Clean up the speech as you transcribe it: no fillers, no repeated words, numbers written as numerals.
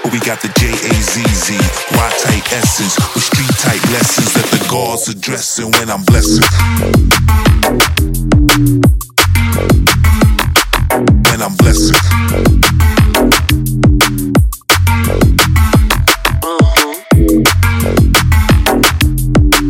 but we got the J-A-Z-Z, Y-type essence, with street-type lessons that the gods addressing when I'm blessing. When I'm blessing.